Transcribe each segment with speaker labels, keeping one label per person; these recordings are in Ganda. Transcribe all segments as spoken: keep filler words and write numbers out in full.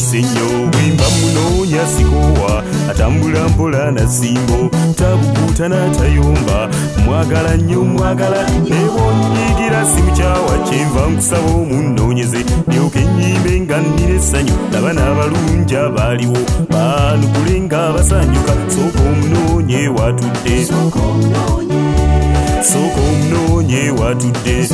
Speaker 1: ekisenyo bwemba munoonya sikowa atambula mpola na simbo tabukuta n'atayomba mwagala nnyo mwagala nebonyigira simukyawa kyenva nkusaba omunnoonyeze ndyoke nnyimbe nga nnina essanyu laba n'abalungi abaaliwo baanukule nga basanyuka sooka omunoonye watudde sooka omunoonye watudde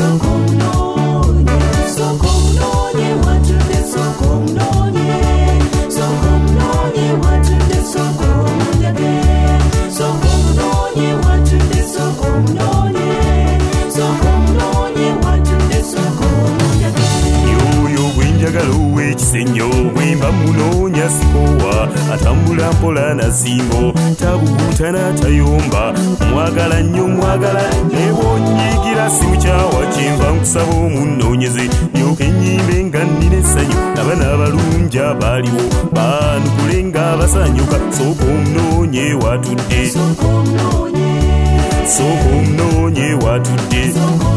Speaker 1: ekisenyo bwemba munoonya sikowa atambula mpola na simbo tabukuta n'atayomba mwagala nnyo mwagala nebonyigira simukyawa kyenva nkusaba omunnoonyeze ndyoke nnyimbe nga nnina essanyu laba n'abalungi abaaliwo baanukule nga basanyuka sooka omunoonye watudde sooka omunoonye watudde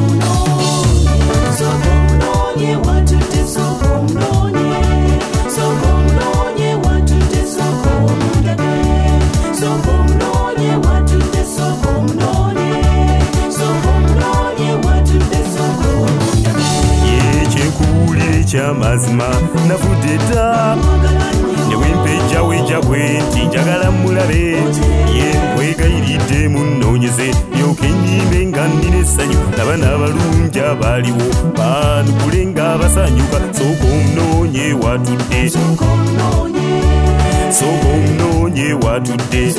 Speaker 1: kyamazima navudde dda newempejjaweja bwe nti njagala mulabe ye nkwegayiridde munnoonyeze ndyoke nnyimbe nga nnina essanyu laba n'abalungi abaaliwo baanukule nga basanyuka sooka omunoonye watudde sooka omunoonye watudde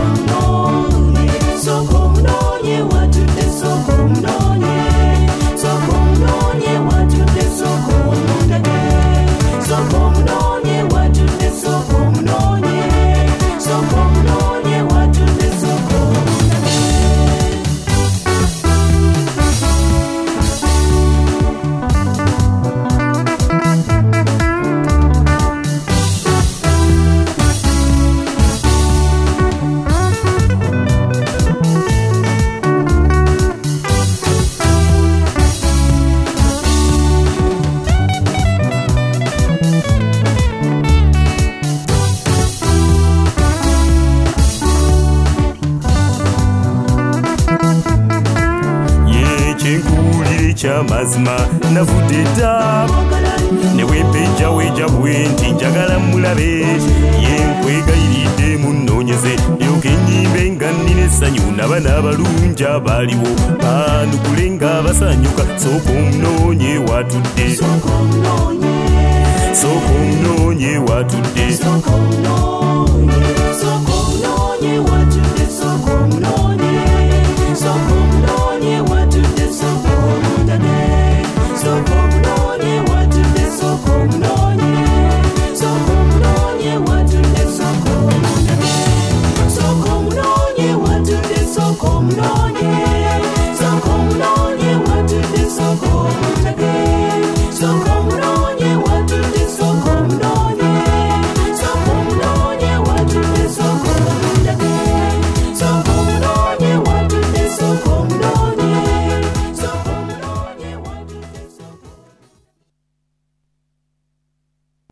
Speaker 1: kyamazima navudde dda newempejjaweja bwe nti njagala mulabe ye nkwegayiridde munnoonyeze ndyoke nnyimbe nga nnina essanyu naba n'abalungi abaaliwo baanukule nga basanyuka sooka omunoonye watudde sooka omunoonye watudde